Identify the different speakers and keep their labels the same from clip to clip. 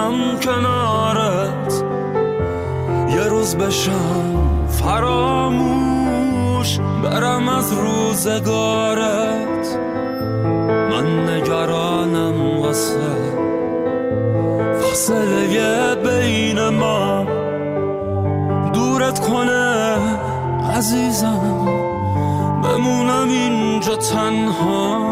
Speaker 1: بمونم کنارت، یه روز بشم فراموش، برم از روزگارت. من نگرانم واسه فاصله بین ما، دورت کنه عزیزم، بمونم اینجا تنها.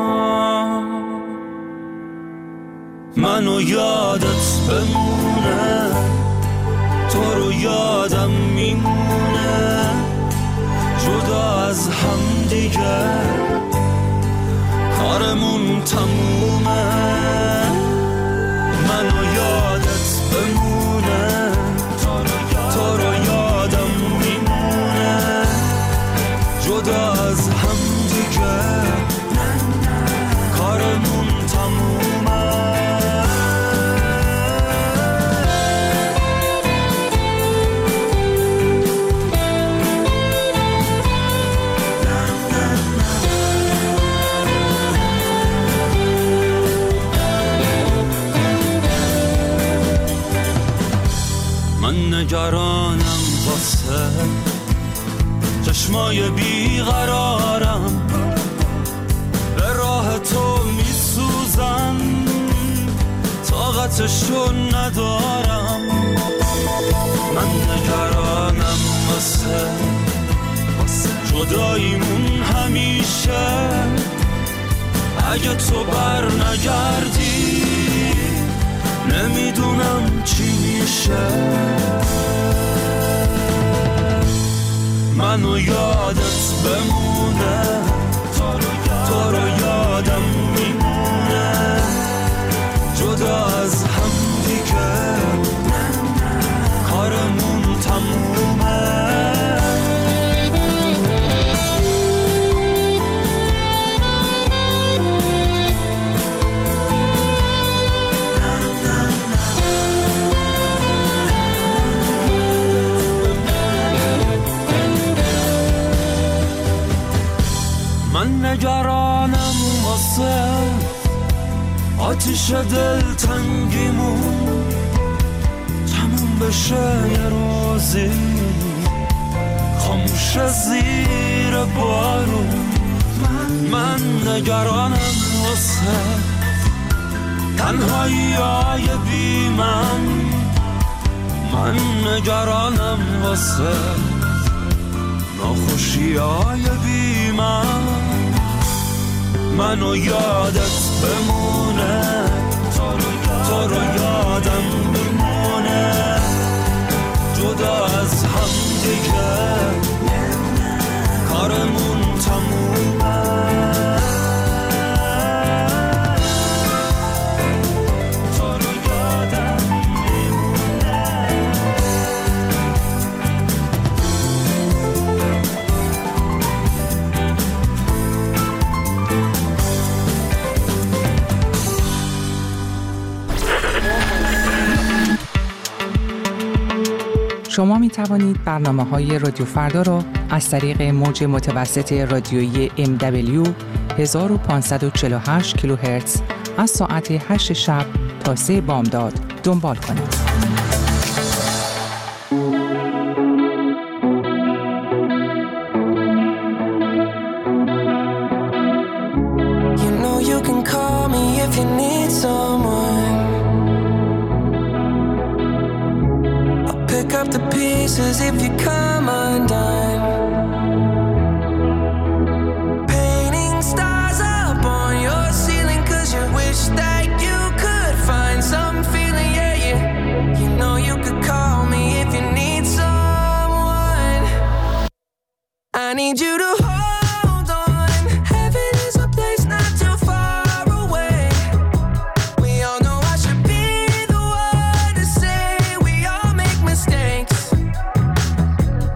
Speaker 1: منو یادت بمونه، تو رو یادم میمونه، جدا از هم دیگه کارمون تمومه. منو یادت بمونه، تو رو یادم میمونه، جدا از هم دیگه کارمون تمومه. من نگرانم واسه چشمای بیقرارم، به راه تو میسوزم، طاقتشو ندارم. من نگرانم واسه جداییمون همیشه، اگه تو بر نگردی نمیدونم چی میشه. منو یادت بمونه، تو رو یادم میمونه، جدا از هم دیگه کارمون تمومه. من نگرانم واسه آتیش دلتنگیمون، تموم بشه یه روزی خاموش زیر بارون. من نگرانم واسه تنهایی‌های بی من نگرانم واسه ناخوشی‌های بی منو یادت بمونه، تو رو یادم میمونه، جدا از هم دیگه کارمون تمومه.
Speaker 2: شما می توانید برنامه‌های رادیو فردا را از طریق موج متوسط رادیویی MW 1548 کیلوهرتز از ساعت 8 شب تا 3 بامداد دنبال کنید.
Speaker 3: If you come undone, painting stars up on your ceiling 'cause you wish that you could find some feeling. Yeah, you know you could call me if you need someone. I need you to hold on. Heaven is a place not too far away. We all know I should be the one to say we all make mistakes.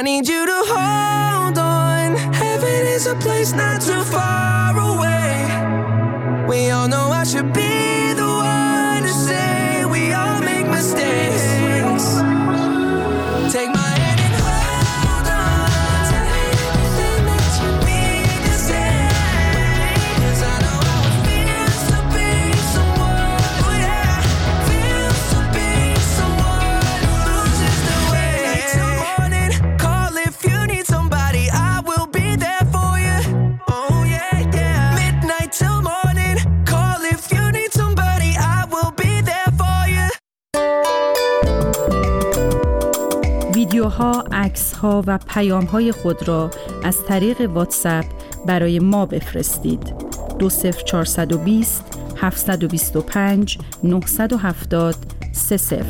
Speaker 3: need you to hold on. Heaven is a place not too far away. We all know I should be the one to say we all make mistakes. Take my hand and hold on. Tell me everything that you need to say. 'Cause I know how it feels to be someone, oh yeah, feels to be someone who loses the way. Night till morning, call if you need somebody, I will be there for you. Oh yeah, yeah. Midnight till morning, call if you need somebody, I will be there for you.
Speaker 4: ویدیوها، عکس‌ها و پیام‌های خود را از طریق واتساپ برای ما بفرستید. 20420 725 970 30.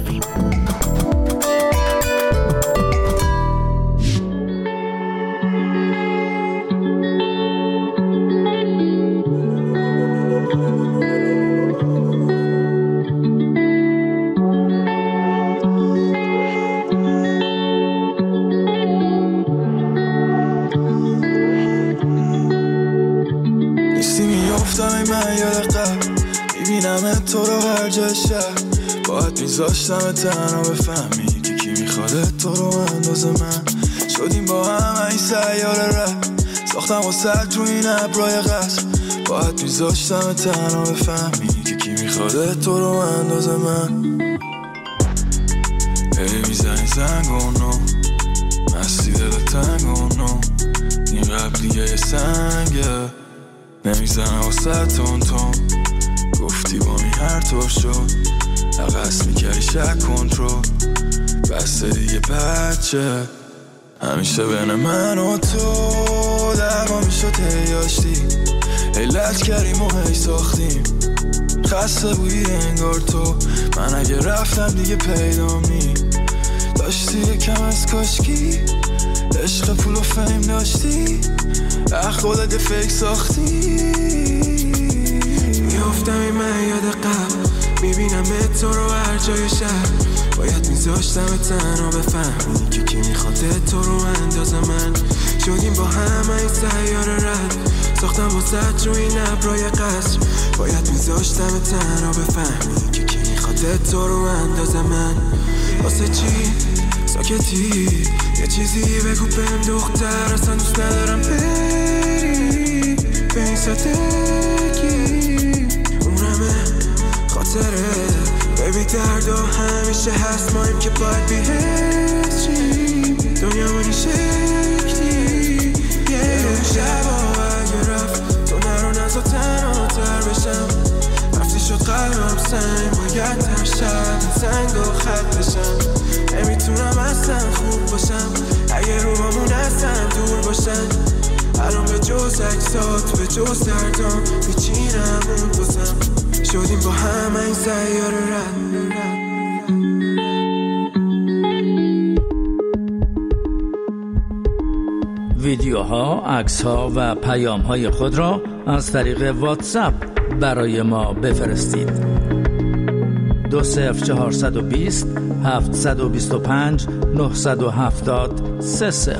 Speaker 1: تو رو هر جای شهر باید میذاشتم تنها بفهمی که کی میخواد تو رو اندازه من. شدیم با هم این سیاره رد ساختم واسه تو این ابرای قصر. باید میذاشتم تنها بفهمی که کی میخواد تو رو اندازه من. میزنی زنگونو مستی دل تنگونو این قبلیه یه سنگه نمیزنه واسه تون گفتی با می هر طور شد عقص میکردی شک کنترل بسته دیگه بچه همیشه بین من و تو درما میشد هیاشتی علت کردیم و هی ساختیم خسته بودی انگار تو من اگه رفتم دیگه پیدا می داشتی یکم از کاشکی عشق پول و فیم داشتی خودت فیک ساختی. میافتم این من یاد قبل میبینم تو رو هر جای شهر باید میذاشتم تنها بفهمی که کی میخواد تو رو اندازه من. شدیم با هم این سیاره رد ساختم واسه رو این ابرای قصر باید میذاشتم تنها بفهمی که کی میخواد تو رو اندازه من. واسه چی ساکتی یه چیزی بگو بهم دختر اصلا دوست ندارم بری به این سادگی عمرمه خاطره بیبی درد و همیشه هست مایم که باید بیهشیم دنیا منی شکلی یه شبا اگه رفت تو نرو نزا تنها تر بشم رفتی شد قلبم سنگ باید تر شد سنگ و خط بشم نمیتونم اصلا خوب باشم اگه رومامون اصلا دور باشن الان به جز اکسات به جز دردام میچینم اون بازم شدیم با هم این سیاره رد.
Speaker 5: ویدیوها، عکس‌ها و پیام‌های خود را از طریق واتساپ برای ما بفرستید. 20420 725 970 30.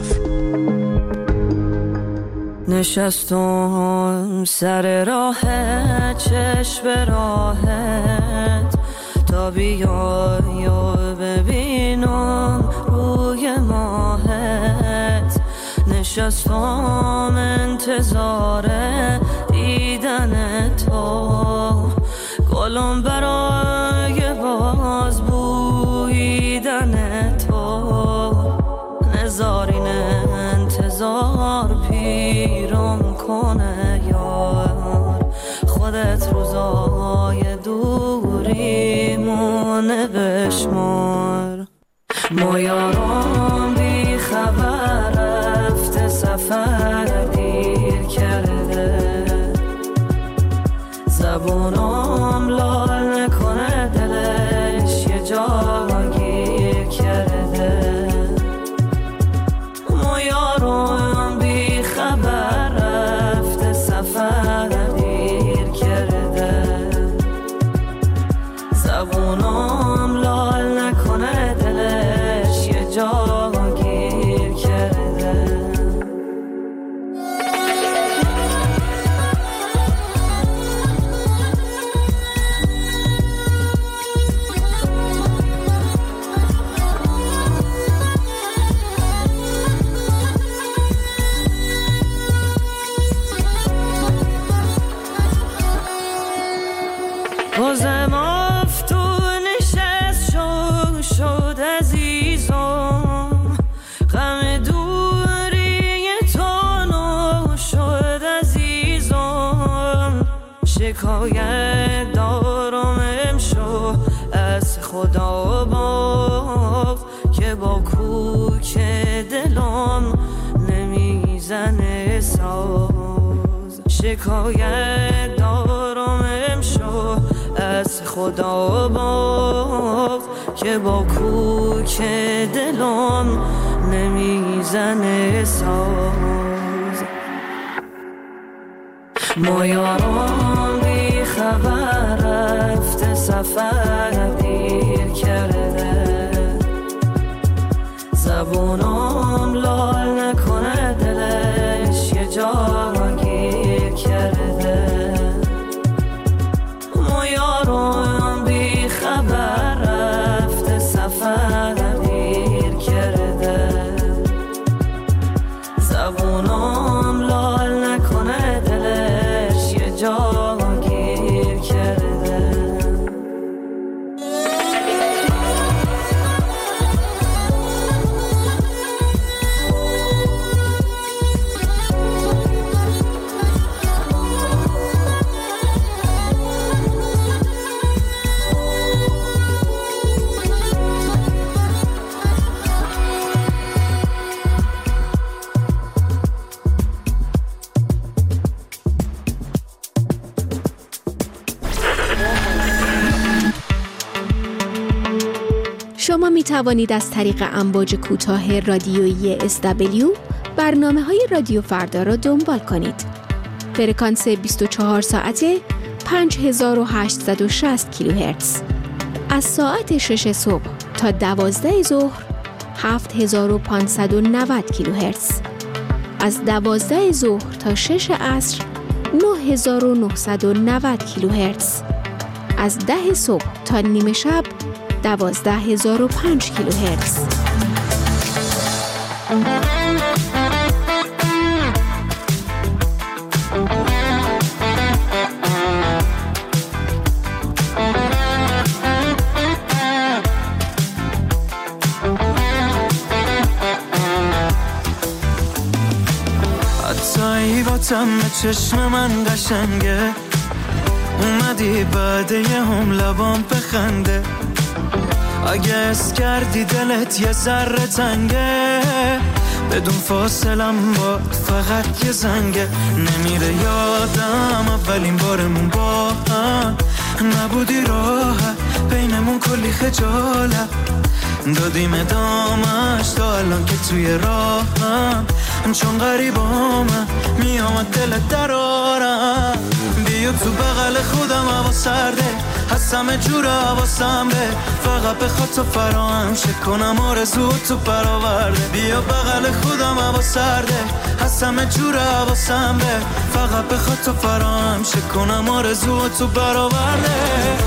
Speaker 6: نشستم سر راه چشم راهت تا بیای و ببینم روی ماهت. نشستم انتظار دیدن تو گلم برای باز بویدن تو. نزارین انتظار پیرم کنه یار خودت روزای دوریمونه بشمار. ما یارم بی خبر رفته سفر دیر کرده زبونم لال نکنه دلش یه جا گیر کرده. ما یارم بی خبر رفته سفر دیر کرده زبونم لال نکنه دلش یه جا گیر کرده. شکایت دارم امشو از خدا باز که با کوک دلم نمیزنه ساز. شکایت دارم امشو از خدا باز که با کوک دلم نمیزنه ساز. ما یاران بی خبر رفته سفر دیر کرده، زبونم لال نکنه دلش یه جا گیر کرده. ما یاران بی خبر رفته سفر دیر کرده، زبونم لال نکنه دلش یه جا گیر کرده.
Speaker 7: شما می توانید از طریق امواج کوتاه رادیویی SW برنامه‌های رادیو فردا را دنبال کنید. فرکانس 24 ساعته 5860 کیلوهرتز. از ساعت 6 صبح تا 12 ظهر 7590 کیلوهرتز. از 12 ظهر تا 6 عصر 9990 کیلوهرتز. از 10 صبح تا نیمه شب 12005 کیلوهرتز.
Speaker 3: حتی با تم چشم من قشنگه، اومدی بعد یه هم لبام بخنده. اگه اس کردی دلت یه ذره تنگه، بدون فاصلم با فقط یه زنگه. نمیره یادم اولین بارمون با هم، نبودی راحت بینمون کلی خجالت. دادیم ادامش تا الان که توی راهم، چون غریبامم میامد دلت درارم. بیا تو بغل خودم هوا سرده، هستم جور حواسم به فقط بخواد تو فراهم شه کنم آرزو تو برآورده. بیا بغل خودم هوا سرده، هستم جور حواسم به فقط بخواد تو فراهم شه کنم آرزو تو برآورده.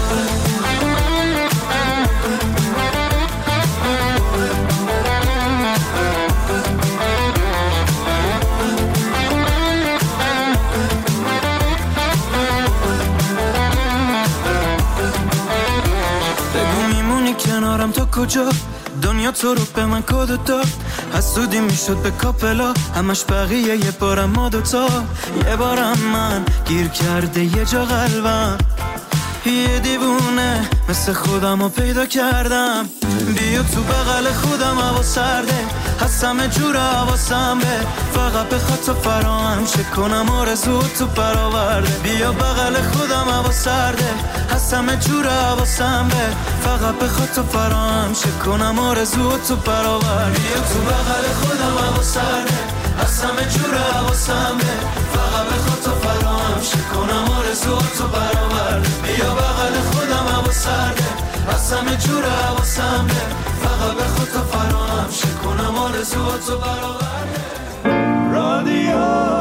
Speaker 3: کنارم تا کجا دنیا تو رو به من کد داد. حسودی میشد به کاپلا، همش بقیه یه بارم ما دوتا. یه بارم من گیر کرده یه جا قلبم، یه دیوونه مثل خودم رو پیدا کردم. بیا تو بغل خودم هوا سرده، هستم جور حواسم به فقط بخواد تو فراهم شه کنم آرزو تو برآورده. بیا بغل خودم هوا سرده، هستم جور حواسم به فقط بخواد تو فراهم شه کنم آرزو تو برآورده. بیا تو بغل خودم هوا سرده، هستم جور حواسم به فقط بخواد تو فراهم شه کنم آرزو تو برآورده. بیا بغل خودم هوا سرده، هستم جور حواسم به فقط بخواد تو فراهم شه کنم آرزو تو برآورده. رادیو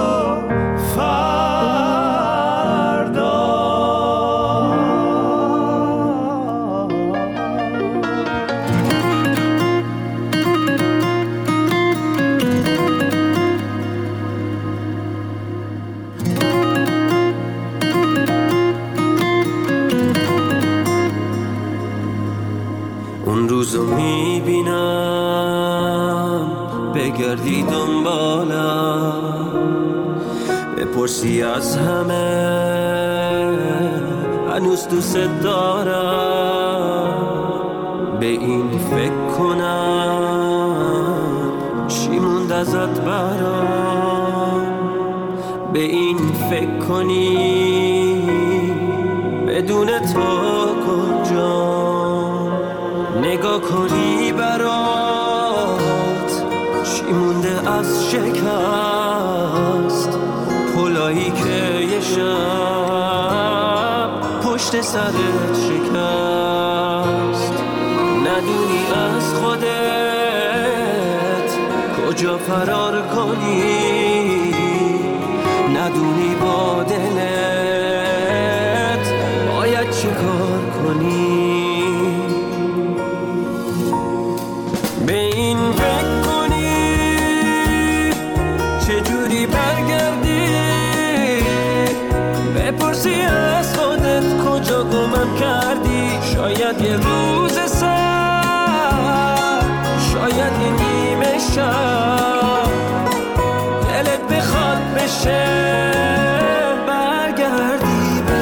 Speaker 3: اون روزو میبینم بگردی دنبالم، بپرسی از همه
Speaker 8: هنوز دوست دارم. به این فکر کنم چی موند ازت برام. به این فکر کنی بدون تو کجا. نگاه کنی برات چی مونده از شکست. پلایی که یه شب پشت سرت شکست. ندونی از خودت کجا فرار کنی. ندونی با دلت باید چه کار کنی. به این فکر کنی چجوری برگردی. بپرسی از خودت کجا گمم کردی. شاید یه روز سر، شاید یه نیمه شب دلت بخواد بشه برگردی به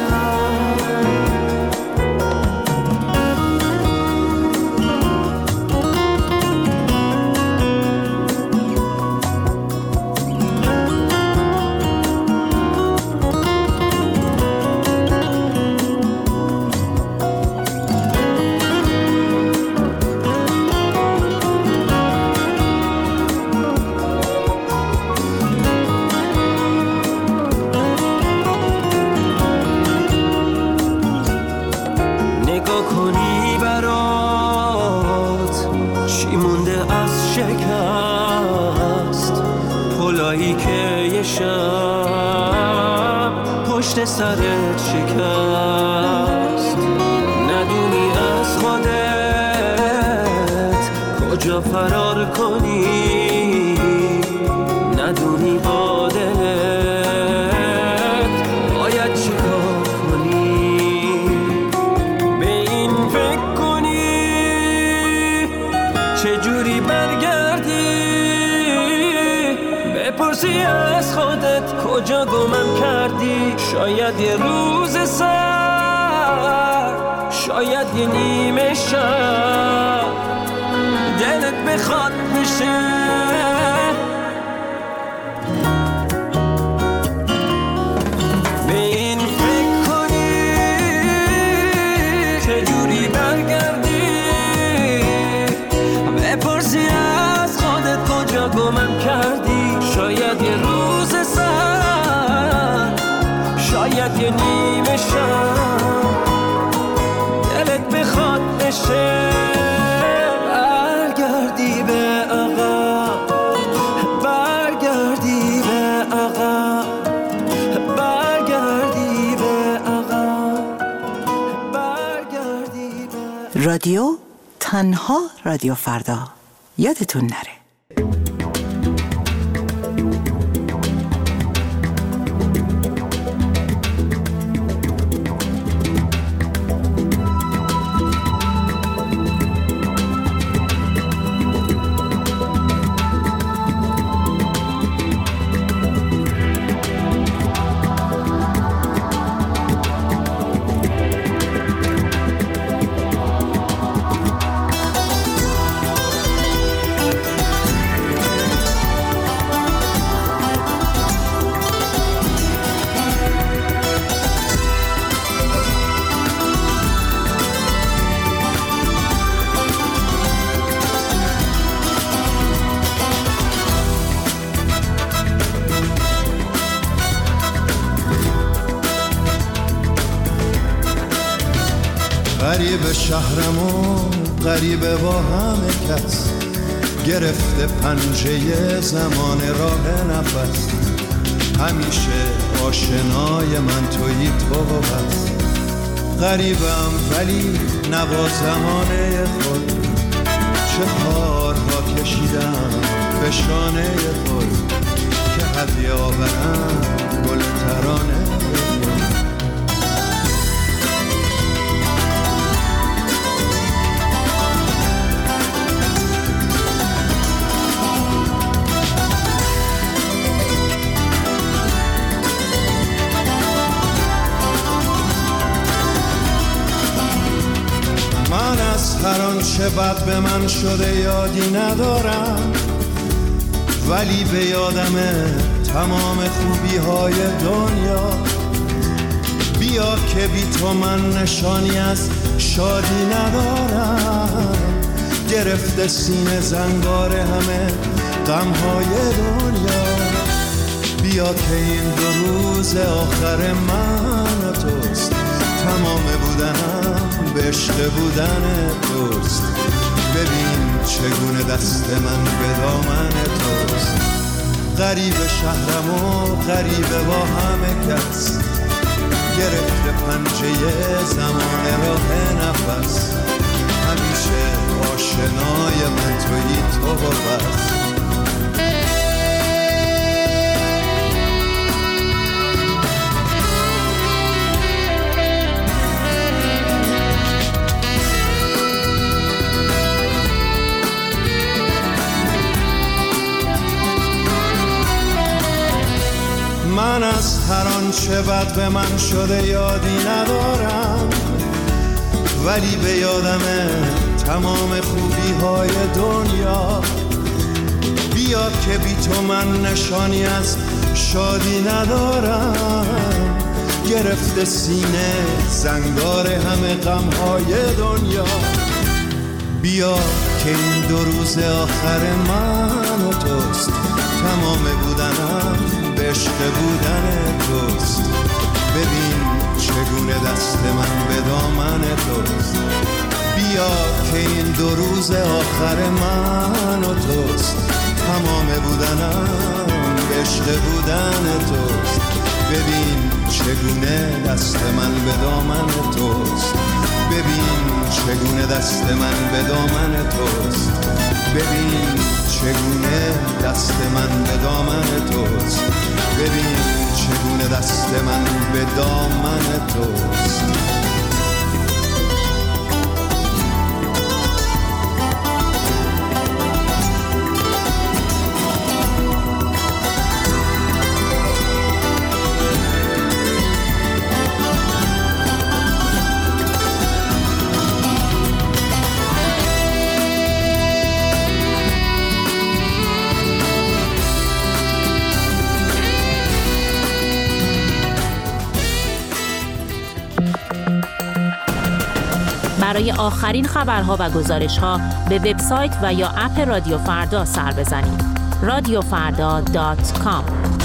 Speaker 8: سرت شکست. ندونی از خودت کجا فرار کنی. ندونی با دلت باید چی کار کنی. به این فکر کنی چجوری برگردی. بپرسی از خودت کجا گمم کردی. شاید یه روز سر، شاید یه نیمه شب دلت بخواد بشه. به این فکر کنی چجوری برگردی. بپرسی از خودت کجا گمم کردی. شاید یه روز سر، شاید یه نیمه شب دلت بخواد بشه برگردی به عقب. برگردی به عقب. برگردی به عقب. برگردی به
Speaker 2: رادیو تنها رادیو فردا. یادتون نره.
Speaker 9: غریب شهرمون غریبه با همه کس. گرفته پنجه زمان راه نفس. همیشه آشنای من تویی تو بس. غریبم ولی نوا زمانه خود. چه کارها کشیدم به شانه خود که هدیه آورم گل ترانه. آنچه بد به من شده یادی ندارم، ولی به یادمه تمام خوبی های دنیا. بیا که بی تو من نشانی از شادی ندارم، گرفته سینه زنگار همه غم های دنیا. بیا که این 2 روز آخر من و توست، تمام بودنم به عشق بودن توست. ببین چگونه دست من به دامن توست. غریب شهرم و غریب با همه کس، گرفته پنجه زمان راه نفس. همیشه آشنای من تویی تو و بس. من از هر آنچه بد به من شده یادی ندارم، ولی به یادمه تمام خوبی های دنیا. بیا که بی تو من نشانی از شادی ندارم، گرفته سینه زنگار همه غم های دنیا. بیا که این 2 روز آخر من و توست، تمام بودنم به عشق بودن توست. ببین چگونه دست من به دامن توست. بیا که این 2 روز آخر من و توست، تمام بودنم به عشق بودن توست. ببین چگونه دست من به دامن توست. ببین چگونه دست من به دامن توست. ببین چگونه دست من به دامن توست. ببین چگونه دست من به دامن توست.
Speaker 10: برای آخرین خبرها و گزارش‌ها به وبسایت و یا اپ رادیو فردا سر بزنید. radiofarda.com.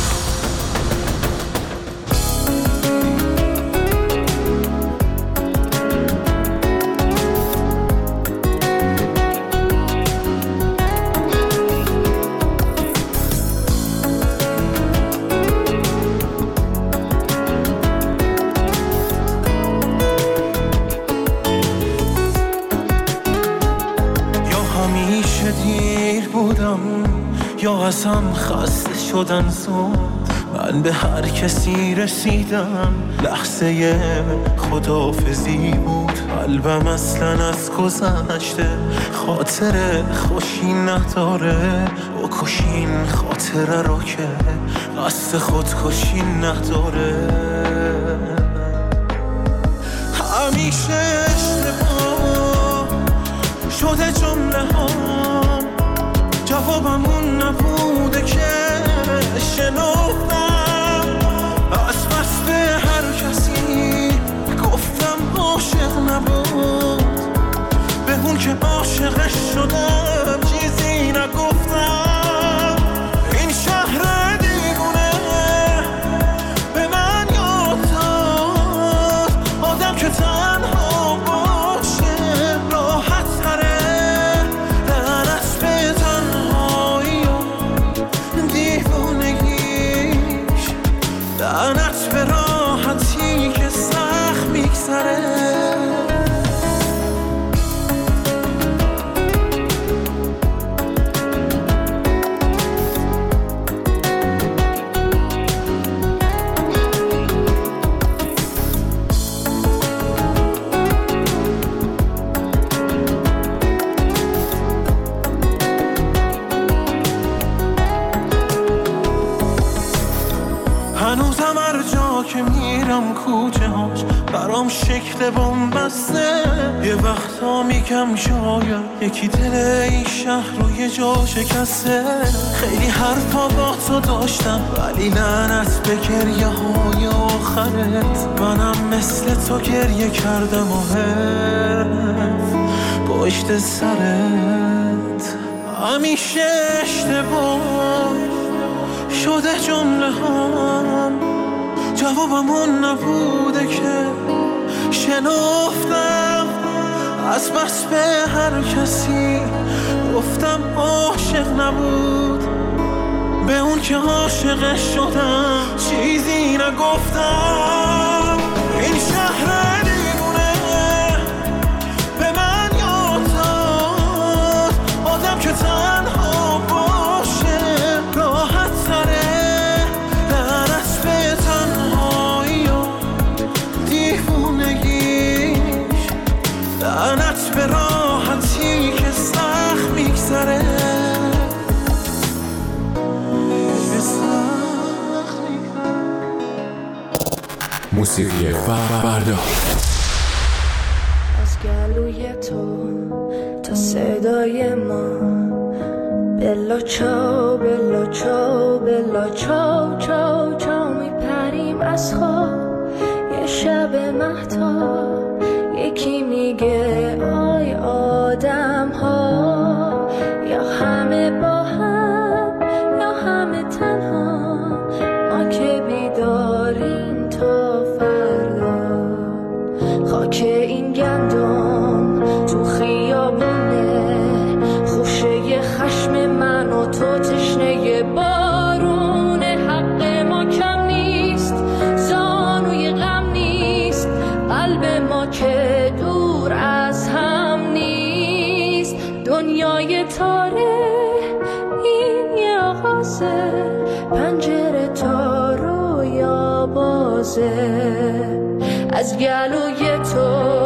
Speaker 11: یا ازم خسته شدن زود، من به هر کسی رسیدم لحظه خداحافظی بود. قلبم اصلا از گذشته خاطر خوشی نداره، بکشین خاطره رو که قصد خودکشی نداره. همیشه اشتباه شده جمله ها، جوابمون نبوده که شنفتم. از پس به هر کسی گفتم عاشق نبود، به اون که عاشقش شدم چیزی نگفتم. این شهر دیوونه به من یاد داد، آدم که تنها باشه راحت تره. لعنت به راحتی که سخت میگذره. هنوزم هر جا که میرم کوچه هاش برام شکل بومبسته. یه وقتا میگم شاید یکی دل این شهر رو یه جا شکسته. خیلی حرفا با تو داشتم ولی لعنت به گریه های آخرت. منم مثل تو گریه کردم و حرف پشت سرت. همیشه اشتباه شده جمله هم، جوابمون نبوده که شنفتم از بس به هر کسی گفتم عاشق نبود. به اون که عاشق شدم چیزی نگفتم. این شهر دیوونه به من یاد داد آدم که تنها باشه راحت تره. لعنت به تنهایی و دیوونگیش، لعنت به راحتی که سخت میگذره.
Speaker 12: موسیقی فردا.
Speaker 6: از گلوی تو تا صدای ما بلا چاو بلا چاو بلا چاو چاو چاو میپریم از خواب. یه شب مهتاب یکی میگه آی آدم ها، یا همه با هم یا همه تنها. ما که بیداریم تا فردا. خاک این گندم تو خیابونه خوشه خشم من و تو تشنه بارونه. حق ما کم نیست زانوی غم نیست، قلب ما که دور از هم نیست. دنیای تاره این یه آغازه، پنجره تا رویا بازه. از گلوی تو